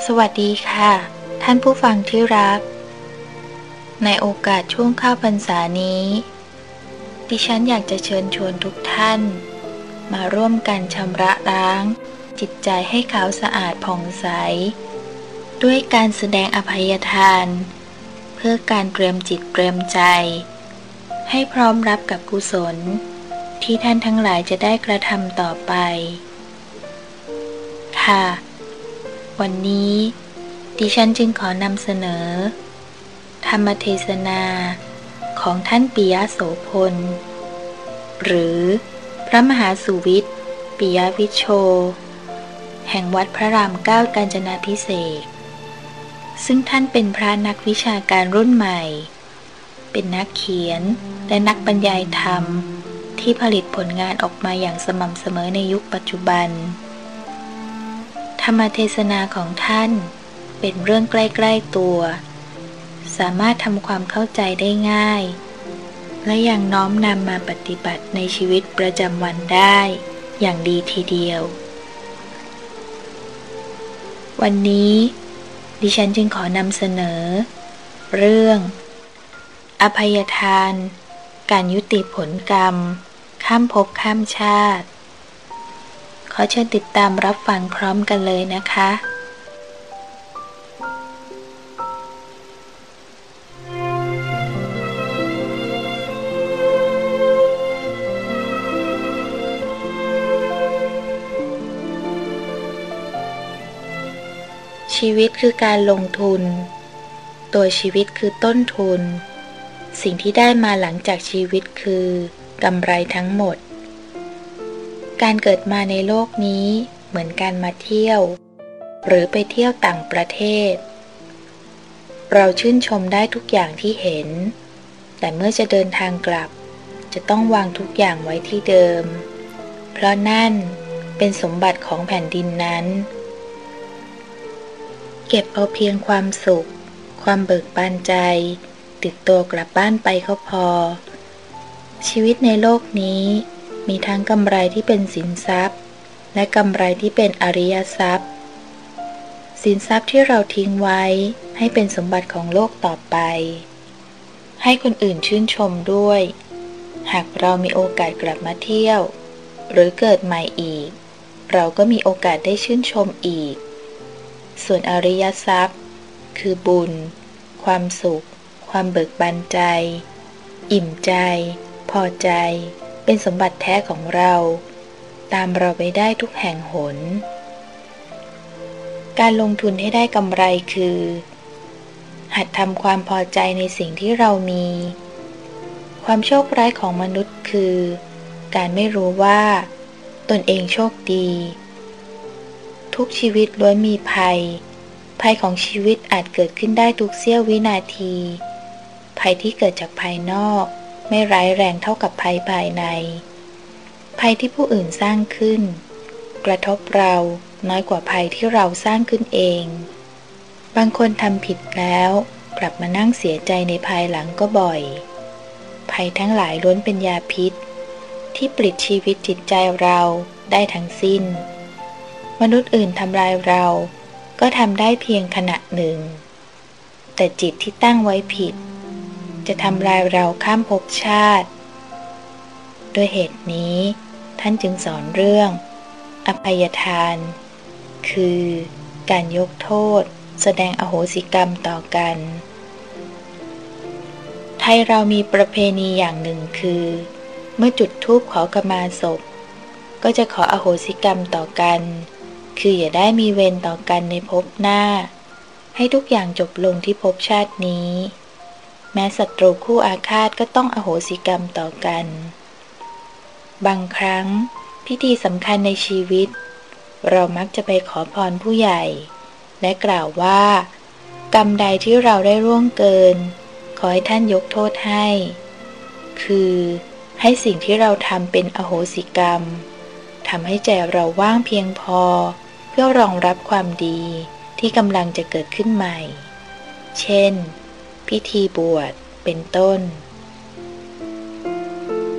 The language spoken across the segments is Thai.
สวัสดีค่ะท่านผู้ฟังที่รักในโอกาสช่วงเข้าพรรษานี้ดิฉันอยากจะเชิญชวนทุกท่านมาร่วมกันชำระล้างจิตใจให้ขาวสะอาดผ่องใสด้วยการแสดงอภัยทานเพื่อการเตรียมจิตเตรียมใจให้พร้อมรับกับกุศลที่ท่านทั้งหลายจะได้กระทำต่อไปค่ะวันนี้ดิฉันจึงขอนำเสนอธรรมเทศนาของท่านปิยโสพลหรือพระมหาสุวิทย์ปิยวิชโชแห่งวัดพระรามเก้ากาญจนาภิเษกซึ่งท่านเป็นพระนักวิชาการรุ่นใหม่เป็นนักเขียนและนักบรรยายธรรมที่ผลิตผลงานออกมาอย่างสม่ำเสมอในยุคปัจจุบันธรรมเทศนาของท่านเป็นเรื่องใกล้ๆตัวสามารถทำความเข้าใจได้ง่ายและยังน้อมนำมาปฏิบัติในชีวิตประจำวันได้อย่างดีทีเดียววันนี้ดิฉันจึงขอนำเสนอเรื่องอภัยทานการยุติผลกรรมข้ามภพข้ามชาติขอเชิญติดตามรับฟังพร้อมกันเลยนะคะชีวิตคือการลงทุนตัวชีวิตคือต้นทุนสิ่งที่ได้มาหลังจากชีวิตคือกำไรทั้งหมดการเกิดมาในโลกนี้เหมือนการมาเที่ยวหรือไปเที่ยวต่างประเทศเราชื่นชมได้ทุกอย่างที่เห็นแต่เมื่อจะเดินทางกลับจะต้องวางทุกอย่างไว้ที่เดิมเพราะนั่นเป็นสมบัติของแผ่นดินนั้นเก็บเอาเพียงความสุขความเบิกบานใจติดตัวกลับบ้านไปก็พอชีวิตในโลกนี้มีทั้งกำไรที่เป็นสินทรัพย์และกำไรที่เป็นอริยทรัพย์สินทรัพย์ที่เราทิ้งไว้ให้เป็นสมบัติของโลกต่อไปให้คนอื่นชื่นชมด้วยหากเรามีโอกาสกลับมาเที่ยวหรือเกิดใหม่อีกเราก็มีโอกาสได้ชื่นชมอีกส่วนอริยทรัพย์คือบุญความสุขความเบิกบานใจอิ่มใจพอใจเป็นสมบัติแท้ของเราตามเราไปได้ทุกแห่งหนการลงทุนให้ได้กำไรคือหัดทำความพอใจในสิ่งที่เรามีความโชคร้ายของมนุษย์คือการไม่รู้ว่าตนเองโชคดีทุกชีวิตล้วนมีภัยของชีวิตอาจเกิดขึ้นได้ทุกเสี้ยววินาทีภัยที่เกิดจากภายนอกไม่ร้ายแรงเท่ากับภัยภายในภัยที่ผู้อื่นสร้างขึ้นกระทบเราน้อยกว่าภัยที่เราสร้างขึ้นเองบางคนทำผิดแล้วกลับมานั่งเสียใจในภายหลังก็บ่อยภัยทั้งหลายล้วนเป็นยาพิษที่ปลิดชีวิตจิตใจเราได้ทั้งสิ้นมนุษย์อื่นทำลายเราก็ทำได้เพียงขณะหนึ่งแต่จิตที่ตั้งไว้ผิดจะทำลายเราข้ามภพชาติด้วยเหตุนี้ท่านจึงสอนเรื่องอภัยทานคือการยกโทษแสดงอโหสิกรรมต่อกันไทยเรามีประเพณีอย่างหนึ่งคือเมื่อจุดธูปขอขมาศพก็จะขออโหสิกรรมต่อกันคืออย่าได้มีเวรต่อกันในภพหน้าให้ทุกอย่างจบลงที่ภพชาตินี้แม้ศัตรูคู่อาฆาตก็ต้องอโหสิกรรมต่อกันบางครั้งพิธีสำคัญในชีวิตเรามักจะไปขอพรผู้ใหญ่และกล่าวว่ากรรมใดที่เราได้ร่วงเกินขอให้ท่านยกโทษให้คือให้สิ่งที่เราทำเป็นอโหสิกรรมทำให้ใจเราว่างเพียงพอเพื่อรองรับความดีที่กำลังจะเกิดขึ้นใหม่เช่นพิธีบวชเป็นต้น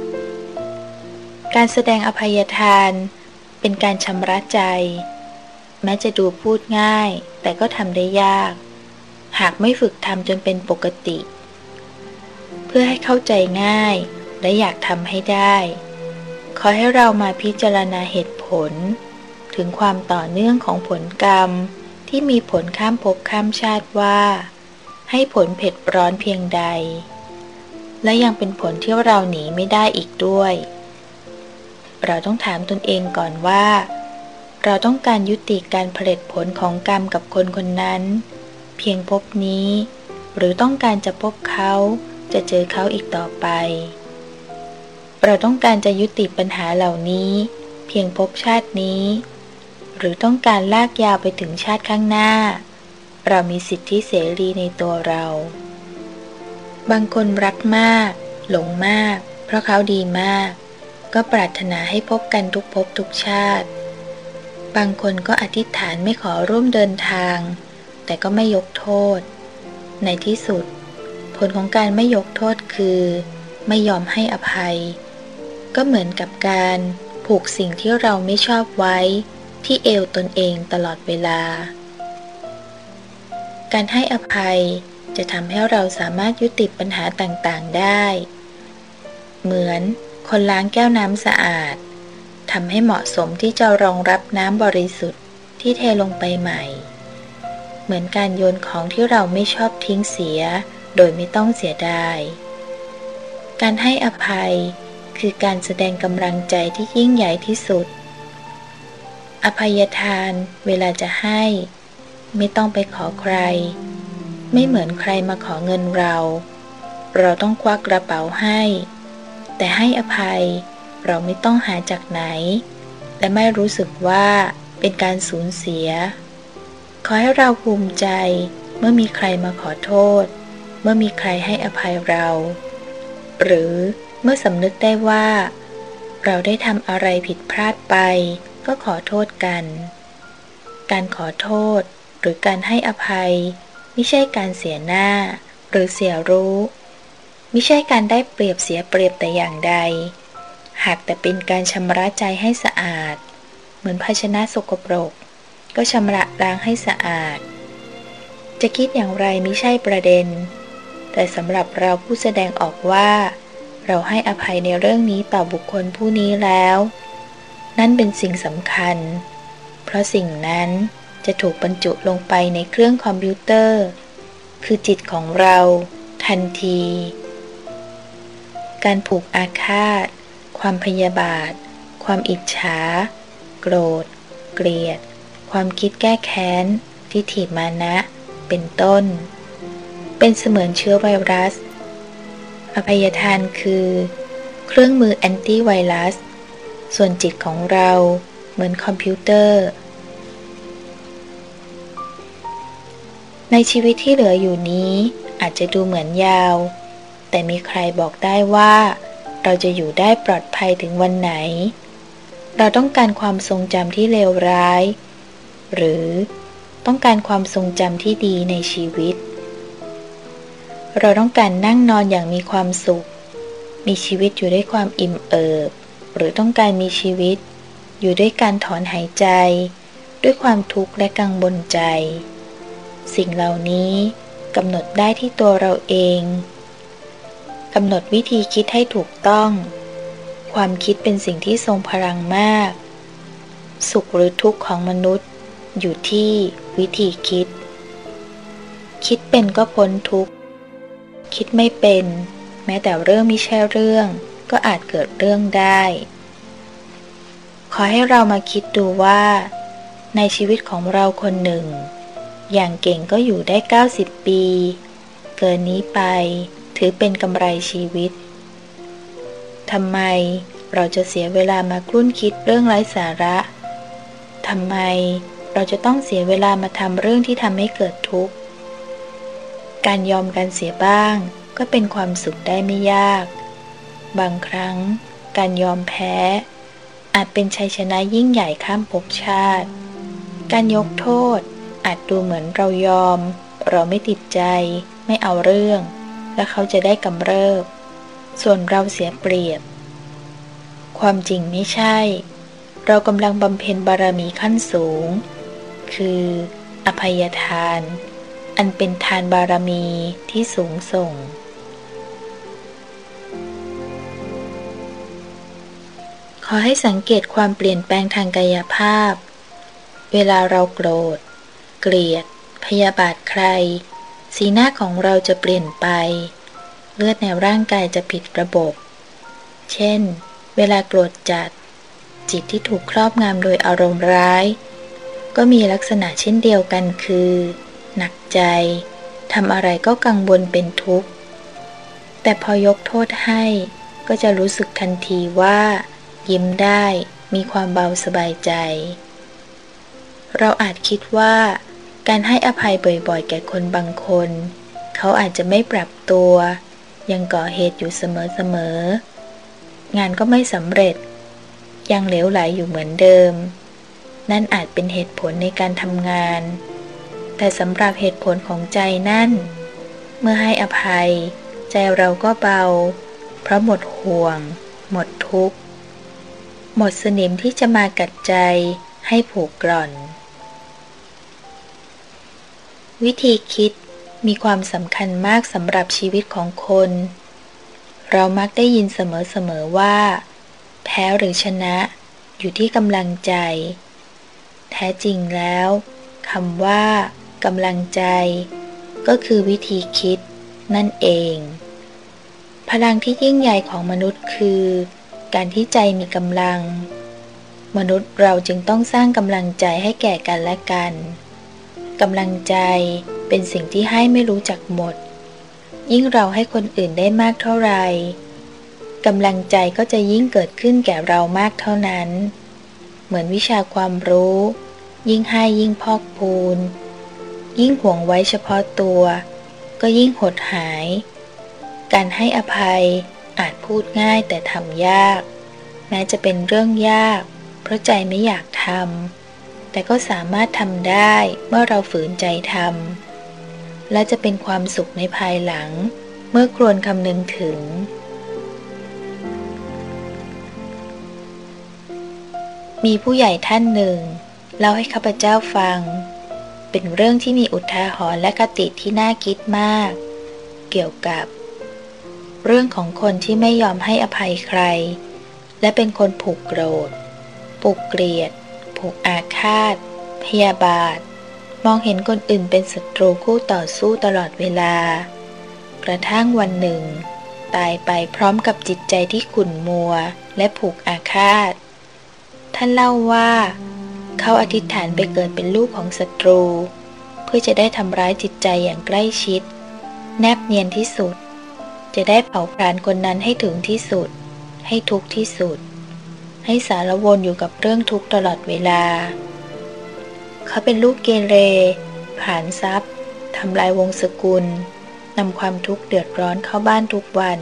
การแสดงอภัยทานเป็นการชำระใจแม้จะดูพูดง่ายแต่ก็ทำได้ยากหากไม่ฝึกทำจนเป็นปกติเพื่อให้เข้าใจง่ายและอยากทำให้ได้ขอให้เรามาพิจารณาเหตุผลถึงความต่อเนื่องของผลกรรมที่มีผลข้ามภพข้ามชาติว่าให้ผลเผ็ดร้อนเพียงใดและยังเป็นผลที่เราหนีไม่ได้อีกด้วยเราต้องถามตนเองก่อนว่าเราต้องการยุติการผลิตผลของกรรมกับคนคนนั้นเพียงพบนี้หรือต้องการจะพบเขาจะเจอเขาอีกต่อไปเราต้องการจะยุติปัญหาเหล่านี้เพียงพบชาตินี้หรือต้องการลากยาวไปถึงชาติข้างหน้าเรามีสิทธิเสรีในตัวเราบางคนรักมากหลงมากเพราะเขาดีมากก็ปรารถนาให้พบกันทุกภพทุกชาติบางคนก็อธิษฐานไม่ขอร่วมเดินทางแต่ก็ไม่ยกโทษในที่สุดผลของการไม่ยกโทษคือไม่ยอมให้อภัยก็เหมือนกับการผูกสิ่งที่เราไม่ชอบไว้ที่เอวตนเองตลอดเวลาการให้อภัยจะทำให้เราสามารถยุติปัญหาต่างๆได้เหมือนคนล้างแก้วน้ำสะอาดทำให้เหมาะสมที่จะรองรับน้ำบริสุทธิ์ที่เทลงไปใหม่เหมือนการโยนของที่เราไม่ชอบทิ้งเสียโดยไม่ต้องเสียดายการให้อภัยคือการแสดงกำลังใจที่ยิ่งใหญ่ที่สุดอภัยทานเวลาจะให้ไม่ต้องไปขอใครไม่เหมือนใครมาขอเงินเราต้องควักกระเป๋าให้แต่ให้อภัยเราไม่ต้องหาจากไหนและไม่รู้สึกว่าเป็นการสูญเสียขอให้เราภูมิใจเมื่อมีใครมาขอโทษเมื่อมีใครให้อภัยเราหรือเมื่อสำนึกได้ว่าเราได้ทำอะไรผิดพลาดไปก็ขอโทษกันการขอโทษหรือการให้อภัยไม่ใช่การเสียหน้าหรือเสียรู้ไม่ใช่การได้เปรียบเสียเปรียบแต่อย่างใดหากแต่เป็นการชำระใจให้สะอาดเหมือนภาชนะสกปรกก็ชำระล้างให้สะอาดจะคิดอย่างไรไม่ใช่ประเด็นแต่สำหรับเราผู้แสดงออกว่าเราให้อภัยในเรื่องนี้ต่อบุคคลผู้นี้แล้วนั่นเป็นสิ่งสำคัญเพราะสิ่งนั้นจะถูกบรรจุลงไปในเครื่องคอมพิวเตอร์คือจิตของเราทันทีการผูกอาฆาตความพยาบาทความอิจฉาโกรธเกลียดความคิดแก้แค้นทิฏฐิมานะเป็นต้นเป็นเสมือนเชื้อไวรัสอภัยทานคือเครื่องมือแอนตี้ไวรัสส่วนจิตของเราเหมือนคอมพิวเตอร์ในชีวิตที่เหลืออยู่นี้อาจจะดูเหมือนยาวแต่มีใครบอกได้ว่าเราจะอยู่ได้ปลอดภัยถึงวันไหนเราต้องการความทรงจำที่เลวร้ายหรือต้องการความทรงจำที่ดีในชีวิตเราต้องการนั่งนอนอย่างมีความสุขมีชีวิตอยู่ด้วยความอิ่มเอิบหรือต้องการมีชีวิตอยู่ด้วยการถอนหายใจด้วยความทุกข์และกังวลใจสิ่งเหล่านี้กำหนดได้ที่ตัวเราเองกำหนดวิธีคิดให้ถูกต้องความคิดเป็นสิ่งที่ทรงพลังมากสุขหรือทุกข์ของมนุษย์อยู่ที่วิธีคิดคิดเป็นก็พ้นทุกข์คิดไม่เป็นแม้แต่เรื่องไม่ใช่เรื่องก็อาจเกิดเรื่องได้ขอให้เรามาคิดดูว่าในชีวิตของเราคนหนึ่งอย่างเก่งก็อยู่ได้90 ปีเกินนี้ไปถือเป็นกำไรชีวิตทำไมเราจะเสียเวลามากลุ้นคิดเรื่องไร้สาระทำไมเราจะต้องเสียเวลามาทำเรื่องที่ทำให้เกิดทุกข์การยอมกันเสียบ้างก็เป็นความสุขได้ไม่ยากบางครั้งการยอมแพ้อาจเป็นชัยชนะยิ่งใหญ่ข้ามภพชาติการยกโทษอาจดูเหมือนเรายอมเราไม่ติดใจไม่เอาเรื่องและเขาจะได้กำเริบส่วนเราเสียเปรียบความจริงไม่ใช่เรากำลังบำเพ็ญบารมีขั้นสูงคืออภัยทาน อันเป็นทานบารมีที่สูงส่งขอให้สังเกตความเปลี่ยนแปลงทางกายภาพเวลาเราโกรธเกลียดพยาบาทใครสีหน้าของเราจะเปลี่ยนไปเลือดในร่างกายจะผิดระบบเช่นเวลาโกรธจัดจิตที่ถูกครอบงำโดยอารมณ์ร้ายก็มีลักษณะเช่นเดียวกันคือหนักใจทำอะไรก็กังวลเป็นทุกข์แต่พอยกโทษให้ก็จะรู้สึกทันทีว่ายิ้มได้มีความเบาสบายใจเราอาจคิดว่าการให้อภัยบ่อยๆแก่คนบางคนเขาอาจจะไม่ปรับตัวยังก่อเหตุอยู่เสมอๆงานก็ไม่สำเร็จยังเหลวไหลอยู่เหมือนเดิมนั่นอาจเป็นเหตุผลในการทำงานแต่สำหรับเหตุผลของใจนั่นเมื่อให้อภัยใจเราก็เบาเพราะหมดห่วงหมดทุกข์หมดสนิมที่จะมากัดใจให้ผูกกร่อนวิธีคิดมีความสำคัญมากสำหรับชีวิตของคนเรามักได้ยินเสมอๆว่าแพ้หรือชนะอยู่ที่กำลังใจแท้จริงแล้วคำว่ากำลังใจก็คือวิธีคิดนั่นเองพลังที่ยิ่งใหญ่ของมนุษย์คือการที่ใจมีกำลังมนุษย์เราจึงต้องสร้างกำลังใจให้แก่กันและกันกำลังใจเป็นสิ่งที่ให้ไม่รู้จักหมดยิ่งเราให้คนอื่นได้มากเท่าไหร่กำลังใจก็จะยิ่งเกิดขึ้นแก่เรามากเท่านั้นเหมือนวิชาความรู้ยิ่งให้ยิ่งพอกพูนยิ่งหวงไว้เฉพาะตัวก็ยิ่งหดหายการให้อภัยอาจพูดง่ายแต่ทำยากแม้จะเป็นเรื่องยากเพราะใจไม่อยากทำแต่ก็สามารถทำได้เมื่อเราฝืนใจทำและจะเป็นความสุขในภายหลังเมื่อครวญคำนึงถึงมีผู้ใหญ่ท่านหนึ่งเล่าให้ข้าพเจ้าฟังเป็นเรื่องที่มีอุทาหรณ์และคติที่น่าคิดมากเกี่ยวกับเรื่องของคนที่ไม่ยอมให้อภัยใครและเป็นคนผูกโกรธผูกเกลียดผูกอาฆาตพยาบาทมองเห็นคนอื่นเป็นศัตรูคู่ต่อสู้ตลอดเวลากระทั่งวันหนึ่งตายไปพร้อมกับจิตใจที่ขุ่นมัวและผูกอาฆาตท่านเล่าว่าเขาอธิษฐานไปเกิดเป็นลูกของศัตรูเพื่อจะได้ทำร้ายจิตใจอย่างใกล้ชิดแนบเนียนที่สุดจะได้เผาผลาญคนนั้นให้ถึงที่สุดให้ทุกข์ที่สุดให้สารวนอยู่กับเรื่องทุกข์ตลอดเวลาเขาเป็นลูกเกเรผ่านทรัพย์ทำลายวงศกุลนำความทุกข์เดือดร้อนเข้าบ้านทุกวัน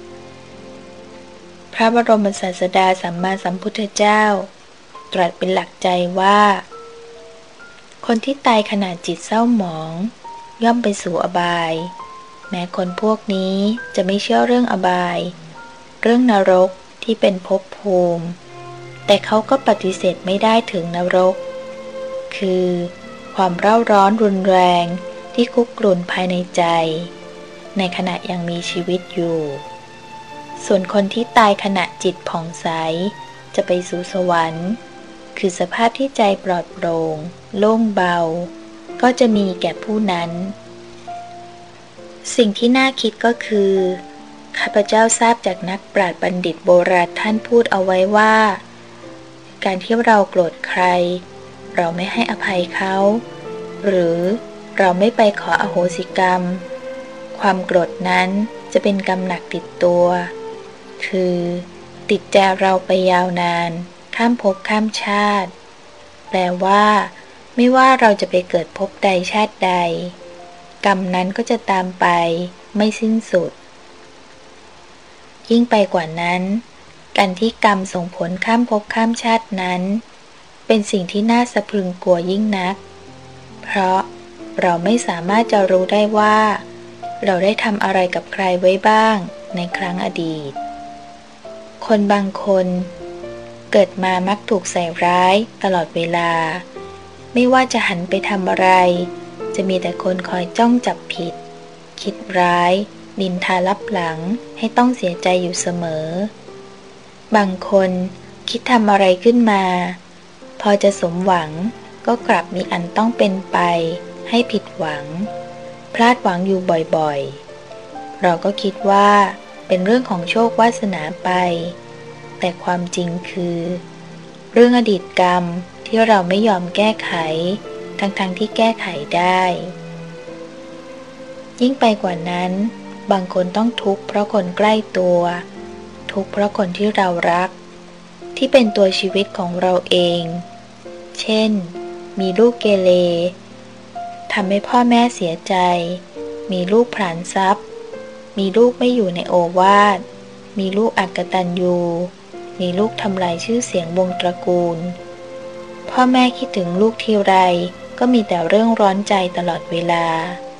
พระบรมศาสดาสัมมาสัมพุทธเจ้าตรัสเป็นหลักใจว่าคนที่ตายขณะจิตเศร้าหมองย่อมไปสู่อบายแม้คนพวกนี้จะไม่เชื่อเรื่องอบายเรื่องนรกที่เป็นภพภูมิแต่เขาก็ปฏิเสธไม่ได้ถึงนรกคือความเร่าร้อนรุนแรงที่คุกรุ่นภายในใจในขณะยังมีชีวิตอยู่ส่วนคนที่ตายขณะจิตผ่องใสจะไปสู่สวรรค์คือสภาพที่ใจปลอดโปร่งโล่งเบาก็จะมีแก่ผู้นั้นสิ่งที่น่าคิดก็คือข้าพเจ้าทราบจากนักปราชญ์บัณฑิตโบราณท่านพูดเอาไว้ว่าการที่เราโกรธใครเราไม่ให้อภัยเขาหรือเราไม่ไปขออโหสิกรรมความโกรธนั้นจะเป็นกรรมหนักติดตัวคือติดใจเราไปยาวนานข้ามภพข้ามชาติแปลว่าไม่ว่าเราจะไปเกิดภพใดชาติใดกรรมนั้นก็จะตามไปไม่สิ้นสุดยิ่งไปกว่านั้นการที่กรรมส่งผลข้ามภพข้ามชาตินั้นเป็นสิ่งที่น่าสะพรึงกลัวยิ่งนักเพราะเราไม่สามารถจะรู้ได้ว่าเราได้ทำอะไรกับใครไว้บ้างในครั้งอดีตคนบางคนเกิดมามักถูกใส่ร้ายตลอดเวลาไม่ว่าจะหันไปทำอะไรจะมีแต่คนคอยจ้องจับผิดคิดร้ายนินทาลับหลังให้ต้องเสียใจอยู่เสมอบางคนคิดทำอะไรขึ้นมาพอจะสมหวังก็กลับมีอันต้องเป็นไปให้ผิดหวังพลาดหวังอยู่บ่อยๆเราก็คิดว่าเป็นเรื่องของโชควาสนาไปแต่ความจริงคือเรื่องอดีตกรรมที่เราไม่ยอมแก้ไขทั้งที่แก้ไขได้ยิ่งไปกว่านั้นบางคนต้องทุกข์เพราะคนใกล้ตัวทุกข์เพราะคนที่เรารักที่เป็นตัวชีวิตของเราเองเช่นมีลูกเกเรทำให้พ่อแม่เสียใจมีลูกผลาญทรัพย์มีลูกไม่อยู่ในโอวาทมีลูกอกตัญญูมีลูกทำลายชื่อเสียงวงตระกูลพ่อแม่คิดถึงลูกทีไรก็มีแต่เรื่องร้อนใจตลอดเวลา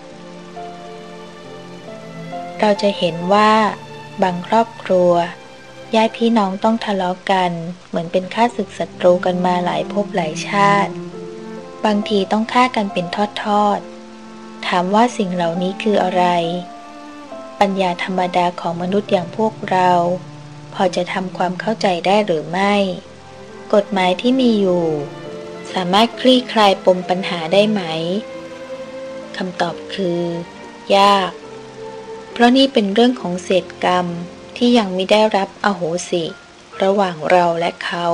เราจะเห็นว่าบางครอบครัวญาติพี่น้องต้องทะเลาะกันเหมือนเป็นข้าศึกศัตรูกันมาหลายภพหลายชาติบางทีต้องฆ่ากันเป็นทอดๆถามว่าสิ่งเหล่านี้คืออะไรปัญญาธรรมดาของมนุษย์อย่างพวกเราพอจะทำความเข้าใจได้หรือไม่กฎหมายที่มีอยู่สามารถคลี่คลายปมปัญหาได้ไหมคำตอบคือยากเพราะนี่เป็นเรื่องของเศษกรรมที่ยังไม่ได้รับอโหสิระหว่างเราและเขา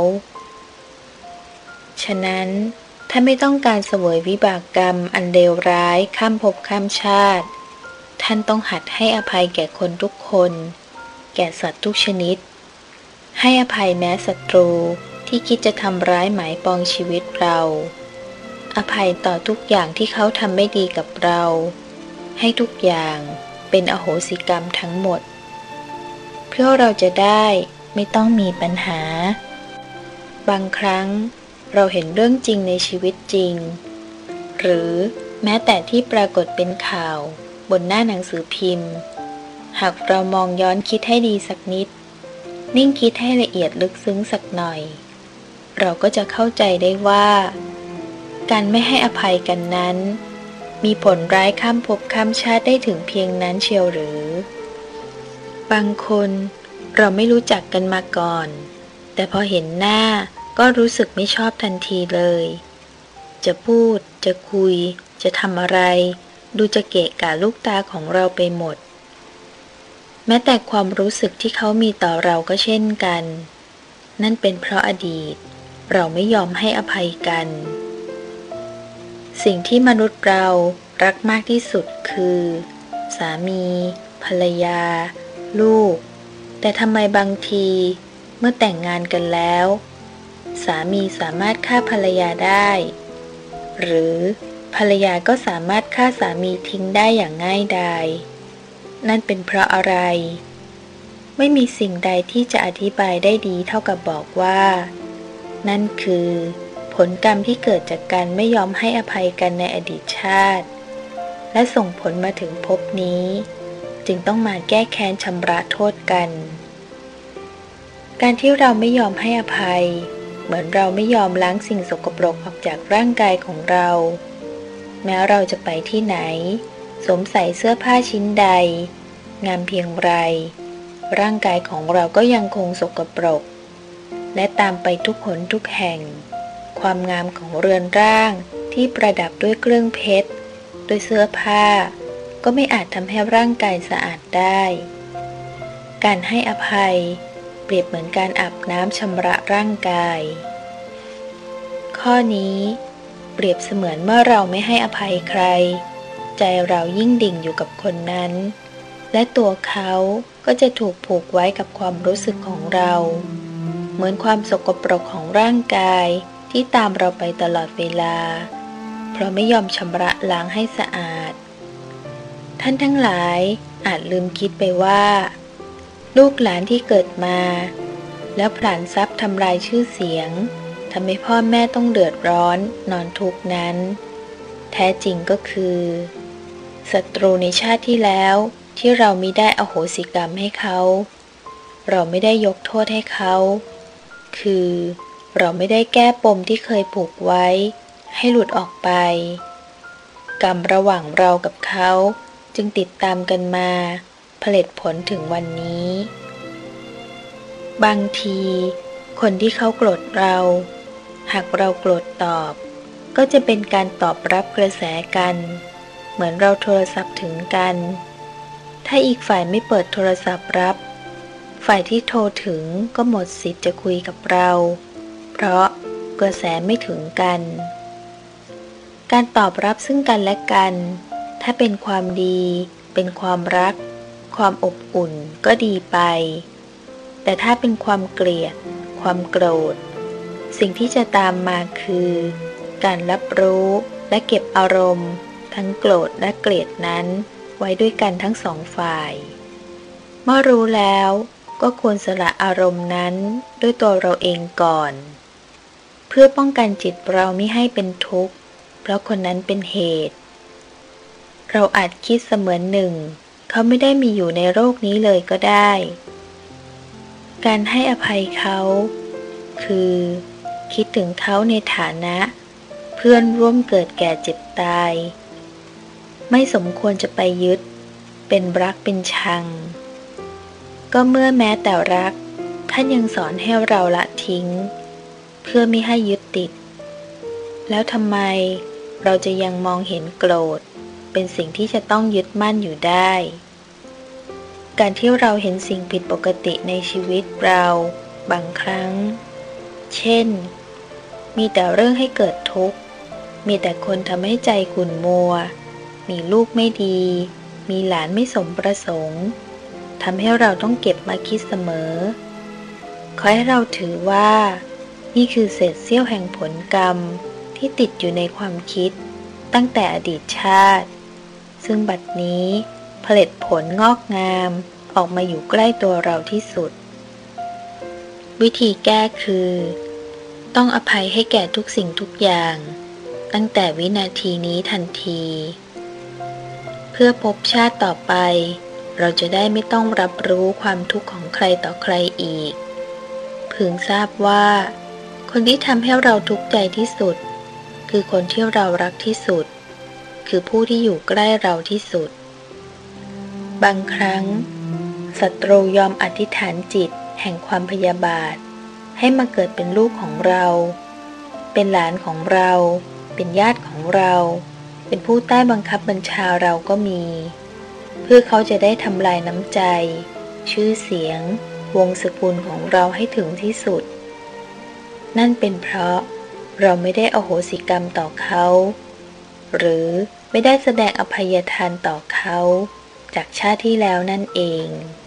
ฉะนั้นถ้าไม่ต้องการเสวยวิบากกรรมอันเลวร้ายข้ามภพข้ามชาติท่านต้องหัดให้อภัยแก่คนทุกคนแก่สัตว์ทุกชนิดให้อภัยแม้ศัตรูที่คิดจะทำร้ายหมายปองชีวิตเราอภัยต่อทุกอย่างที่เขาทำไม่ดีกับเราให้ทุกอย่างเป็นอโหสิกรรมทั้งหมดเพื่อเราจะได้ไม่ต้องมีปัญหาบางครั้งเราเห็นเรื่องจริงในชีวิตจริงหรือแม้แต่ที่ปรากฏเป็นข่าวบนหน้าหนังสือพิมพ์หากเรามองย้อนคิดให้ดีสักนิดนิ่งคิดให้ละเอียดลึกซึ้งสักหน่อยเราก็จะเข้าใจได้ว่าการไม่ให้อภัยกันนั้นมีผลร้ายข้ามภพข้ามชาติได้ถึงเพียงนั้นเชียวหรือบางคนเราไม่รู้จักกันมาก่อนแต่พอเห็นหน้าก็รู้สึกไม่ชอบทันทีเลยจะพูดจะคุยจะทำอะไรดูจะเกะกะลูกตาของเราไปหมดแม้แต่ความรู้สึกที่เขามีต่อเราก็เช่นกันนั่นเป็นเพราะอดีตเราไม่ยอมให้อภัยกันสิ่งที่มนุษย์เรารักมากที่สุดคือสามีภรรยาลูกแต่ทำไมบางทีเมื่อแต่งงานกันแล้วสามีสามารถฆ่าภรรยาได้หรือภรรยาก็สามารถฆ่าสามีทิ้งได้อย่างง่ายดายนั่นเป็นเพราะอะไรไม่มีสิ่งใดที่จะอธิบายได้ดีเท่ากับบอกว่านั่นคือผลกรรมที่เกิดจากการไม่ยอมให้อภัยกันในอดีตชาติและส่งผลมาถึงภพนี้จึงต้องมาแก้แค้นชำระโทษกันการที่เราไม่ยอมให้อภัยเหมือนเราไม่ยอมล้างสิ่งสกปรกออกจากร่างกายของเราแม้เราจะไปที่ไหนสวมใส่เสื้อผ้าชิ้นใดงามเพียงไรร่างกายของเราก็ยังคงสกปรกและตามไปทุกหนทุกแห่งความงามของเรือนร่างที่ประดับด้วยเครื่องเพชรด้วยเสื้อผ้าก็ไม่อาจทำให้ร่างกายสะอาดได้การให้อภัยเปรียบเหมือนการอาบน้ำชำระร่างกายข้อนี้เปรียบเสมือนเมื่อเราไม่ให้อภัยใครใจเรายิ่งดิ่งอยู่กับคนนั้นและตัวเขาก็จะถูกผูกไว้กับความรู้สึกของเราเหมือนความสกปรกของร่างกายที่ตามเราไปตลอดเวลาเพราะไม่ยอมชำระล้างให้สะอาดท่านทั้งหลายอาจลืมคิดไปว่าลูกหลานที่เกิดมาแล้วผลาญทรัพย์ทำลายชื่อเสียงทำให้พ่อแม่ต้องเดือดร้อนนอนทุกข์นั้นแท้จริงก็คือศัตรูในชาติที่แล้วที่เรามิได้อโหสิกรรมให้เขาเราไม่ได้ยกโทษให้เขาคือเราไม่ได้แก้ปมที่เคยผูกไว้ให้หลุดออกไปกรรมระหว่างเรากับเขาจึงติดตามกันมาผลิตผลถึงวันนี้บางทีคนที่เขาโกรธเราหากเราโกรธตอบก็จะเป็นการตอบรับกระแสกันเหมือนเราโทรศัพท์ถึงกันถ้าอีกฝ่ายไม่เปิดโทรศัพท์รับฝ่ายที่โทรถึงก็หมดสิทธิ์จะคุยกับเราเพราะกระแสไม่ถึงกันการตอบรับซึ่งกันและกันถ้าเป็นความดีเป็นความรักความอบอุ่นก็ดีไปแต่ถ้าเป็นความเกลียดความโกรธสิ่งที่จะตามมาคือการรับรู้และเก็บอารมณ์ทั้งโกรธและเกลียดนั้นไว้ด้วยกันทั้งสองฝ่ายเมื่อรู้แล้วก็ควรสละอารมณ์นั้นด้วยตัวเราเองก่อนเพื่อป้องกันจิตเราไม่ให้เป็นทุกข์เพราะคนนั้นเป็นเหตุเราอาจคิดเสมือนหนึ่งเขาไม่ได้มีอยู่ในโลกนี้เลยก็ได้การให้อภัยเขาคือคิดถึงเขาในฐานะเพื่อนร่วมเกิดแก่เจ็บตายไม่สมควรจะไปยึดเป็นรักเป็นชังก็เมื่อแม้แต่รักท่านยังสอนให้เราละทิ้งเพื่อไม่ให้ยึดติดแล้วทำไมเราจะยังมองเห็นโกรธเป็นสิ่งที่จะต้องยึดมั่นอยู่ได้การที่เราเห็นสิ่งผิดปกติในชีวิตเราบางครั้งเช่นมีแต่เรื่องให้เกิดทุกข์มีแต่คนทำให้ใจขุ่นมัวมีลูกไม่ดีมีหลานไม่สมประสงค์ทำให้เราต้องเก็บมาคิดเสมอขอให้เราถือว่านี่คือเศษเสี้ยวแห่งผลกรรมที่ติดอยู่ในความคิดตั้งแต่อดีตชาติซึ่งบัดนี้ผลิตผลงอกงามออกมาอยู่ใกล้ตัวเราที่สุดวิธีแก้คือต้องอภัยให้แก่ทุกสิ่งทุกอย่างตั้งแต่วินาทีนี้ทันทีเพื่อภพชาติต่อไปเราจะได้ไม่ต้องรับรู้ความทุกข์ของใครต่อใครอีกพึงทราบว่าคนที่ทำให้เราทุกข์ใจที่สุดคือคนที่เรารักที่สุดคือผู้ที่อยู่ใกล้เราที่สุดบางครั้งศัตรูยอมอธิษฐานจิตแห่งความพยาบาทให้มาเกิดเป็นลูกของเราเป็นหลานของเราเป็นญาติของเราเป็นผู้ใต้บังคับบัญชาเราก็มีเพื่อเขาจะได้ทำลายน้ำใจชื่อเสียงวงศกุลของเราให้ถึงที่สุดนั่นเป็นเพราะเราไม่ได้อโหสิกรรมต่อเขาหรือไม่ได้แสดงอภัยทานต่อเขาจากชาติที่แล้วนั่นเอง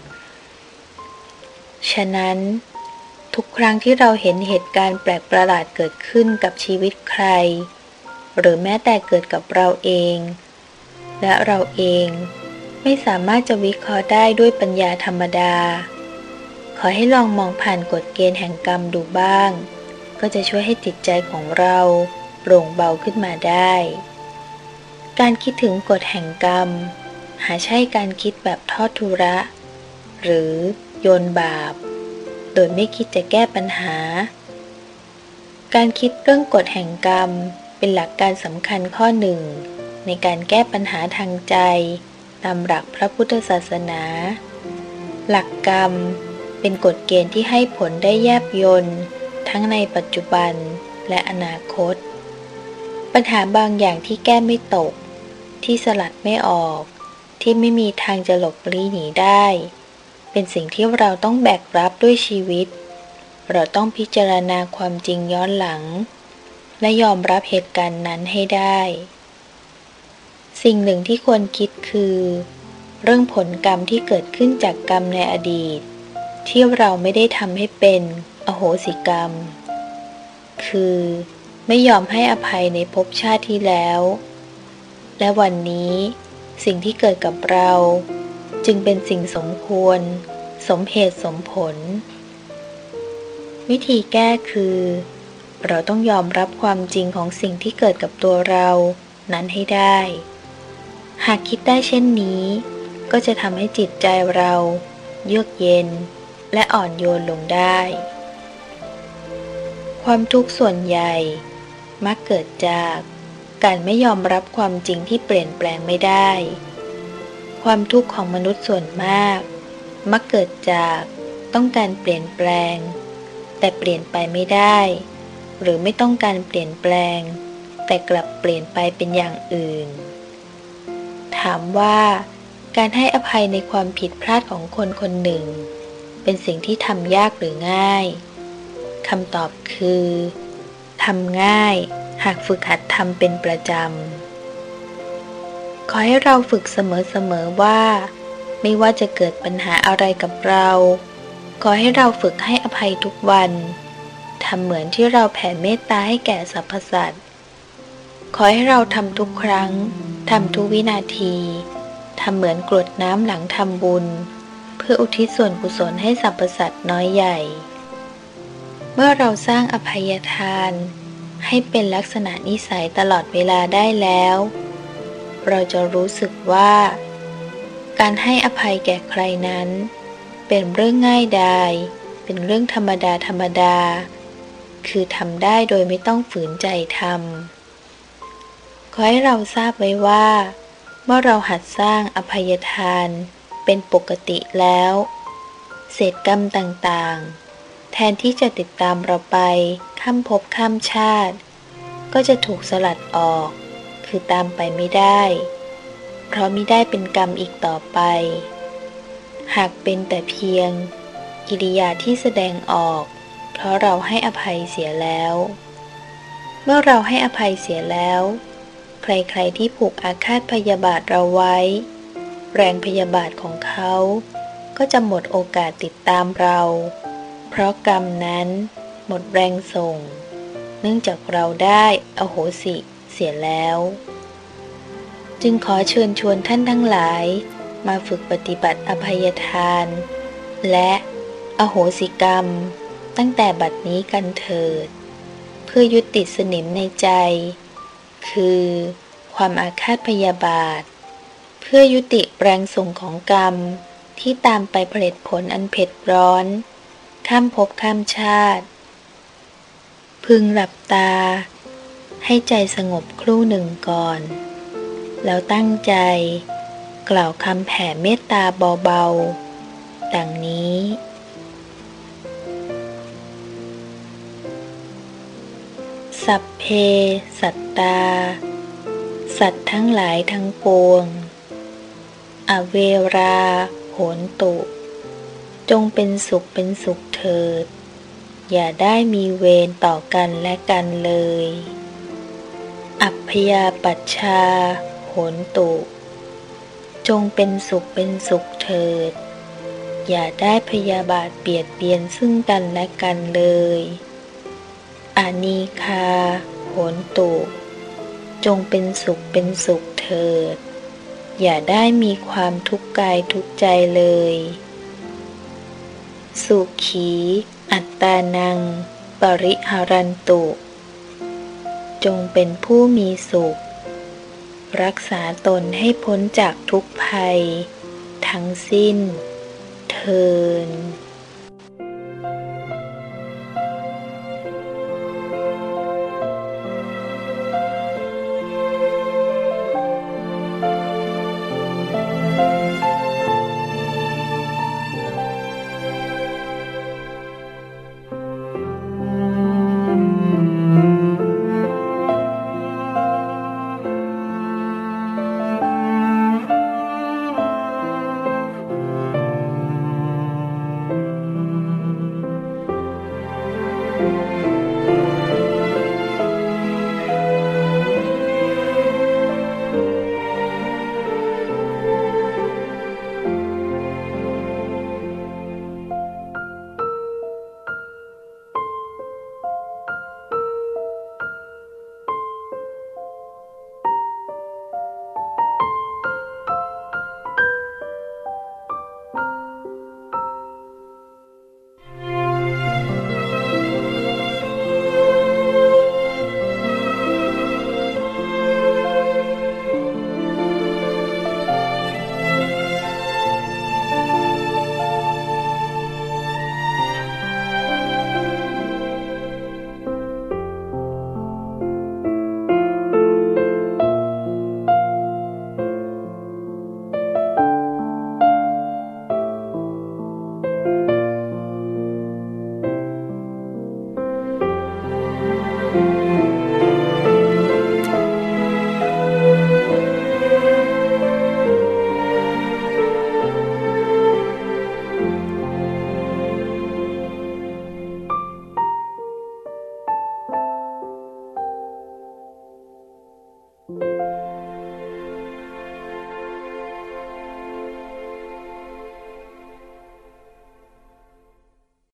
ฉะนั้นทุกครั้งที่เราเห็นเหตุการณ์แปลกประหลาดเกิดขึ้นกับชีวิตใครหรือแม้แต่เกิดกับเราเองและเราเองไม่สามารถจะวิเคราะห์ได้ด้วยปัญญาธรรมดาขอให้ลองมองผ่านกฎเกณฑ์แห่งกรรมดูบ้างก็จะช่วยให้จิตใจของเราโปร่งเบาขึ้นมาได้การคิดถึงกฎแห่งกรรมหาใช่การคิดแบบทอดทุระหรือโยนบาปโดยไม่คิดจะแก้ปัญหาการคิดเรื่องกฎแห่งกรรมเป็นหลักการสำคัญข้อหนึ่งในการแก้ปัญหาทางใจตามหลักพระพุทธศาสนาหลักกรรมเป็นกฎเกณฑ์ที่ให้ผลได้แยบยลทั้งในปัจจุบันและอนาคตปัญหาบางอย่างที่แก้ไม่ตกที่สลัดไม่ออกที่ไม่มีทางจะหลบลี้หนีได้เป็นสิ่งที่เราต้องแบกรับด้วยชีวิตเราต้องพิจารณาความจริงย้อนหลังและยอมรับเหตุการณ์นั้นให้ได้สิ่งหนึ่งที่ควรคิดคือเรื่องผลกรรมที่เกิดขึ้นจากกรรมในอดีตที่เราไม่ได้ทำให้เป็นอโหสิกรรมคือไม่ยอมให้อภัยในภพชาติที่แล้วและวันนี้สิ่งที่เกิดกับเราจึงเป็นสิ่งสมควรสมเหตุสมผลวิธีแก้คือเราต้องยอมรับความจริงของสิ่งที่เกิดกับตัวเรานั้นให้ได้หากคิดได้เช่นนี้ก็จะทำให้จิตใจเราเยือกเย็นและอ่อนโยนลงได้ความทุกข์ส่วนใหญ่มักเกิดจากการไม่ยอมรับความจริงที่เปลี่ยนแปลงไม่ได้ความทุกข์ของมนุษย์ส่วนมากมักเกิดจากต้องการเปลี่ยนแปลงแต่เปลี่ยนไปไม่ได้หรือไม่ต้องการเปลี่ยนแปลงแต่กลับเปลี่ยนไปเป็นอย่างอื่นถามว่าการให้อภัยในความผิดพลาดของคนคนหนึ่งเป็นสิ่งที่ทำยากหรือง่ายคำตอบคือทำง่ายหากฝึกหัดทำเป็นประจำขอให้เราฝึกเสมอๆว่าไม่ว่าจะเกิดปัญหาอะไรกับเราขอให้เราฝึกให้อภัยทุกวันทำเหมือนที่เราแผ่เมตตาให้แก่สรรพสัตว์ขอให้เราทำทุกครั้งทำทุกวินาทีทำเหมือนกรวดน้ำหลังทำบุญเพื่ออุทิศส่วนกุศลให้สรรพสัตว์น้อยใหญ่เมื่อเราสร้างอภัยทานให้เป็นลักษณะนิสัยตลอดเวลาได้แล้วเราจะรู้สึกว่าการให้อภัยแก่ใครนั้นเป็นเรื่องง่ายดายเป็นเรื่องธรรมดาคือทำได้โดยไม่ต้องฝืนใจทำขอให้เราทราบไว้ว่าเมื่อเราหัดสร้างอภัยทานเป็นปกติแล้วเศษกรรมต่างๆแทนที่จะติดตามเราไปข้ามภพข้ามชาติก็จะถูกสลัดออกคือตามไปไม่ได้เพราะมิได้เป็นกรรมอีกต่อไปหากเป็นแต่เพียงกิริยาที่แสดงออกเพราะเราให้อภัยเสียแล้วเมื่อเราให้อภัยเสียแล้วใครๆที่ผูกอาฆาตพยาบาทเราไว้แรงพยาบาทของเขาก็จะหมดโอกาสติดตามเราเพราะกรรมนั้นหมดแรงส่งเนื่องจากเราได้อโหสิเสียแล้วจึงขอเชิญชวนท่านทั้งหลายมาฝึกปฏิบัติอภัยทานและอโหสิกรรมตั้งแต่บัดนี้กันเถิดเพื่อยุติสนิมในใจคือความอาฆาตพยาบาทเพื่อยุติแรงส่งของกรรมที่ตามไปผลิตผลอันเผ็ดร้อนข้ามภพข้ามชาติพึงหลับตาให้ใจสงบครู่หนึ่งก่อนแล้วตั้งใจกล่าวคำแผ่เมตตาเบาๆดังนี้สัพเพสัตตาสัตว์ทั้งหลายทั้งปวงอเวราโหนตุจงเป็นสุขเถิดอย่าได้มีเวรต่อกันและกันเลยอัพยาปัชชาโหนตุจงเป็นสุขเถิดอย่าได้พยาบาทเบียดเบียนซึ่งกันและกันเลยอานีคาโหนตุจงเป็นสุขเถิดอย่าได้มีความทุกข์กายทุกข์ใจเลยสุขีอัตตานังปริหารันตุจงเป็นผู้มีสุขรักษาตนให้พ้นจากทุกภัยทั้งสิ้นเทอญ